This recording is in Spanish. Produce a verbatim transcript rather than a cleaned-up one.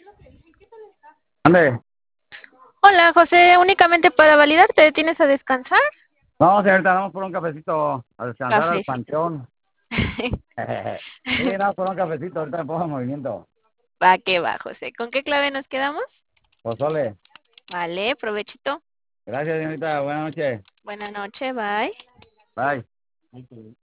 Ande. Hola, José, únicamente para validar, ¿te detienes a descansar? No, señorita, vamos por un cafecito a descansar al Cafecito. panteón. Sí, no, por un cafecito, ahorita me pongo en movimiento. Va que va, José. ¿Con qué clave nos quedamos? Pozole. Vale, provechito. Gracias, señorita. Buenas noches. Buenas noches, bye. Bye.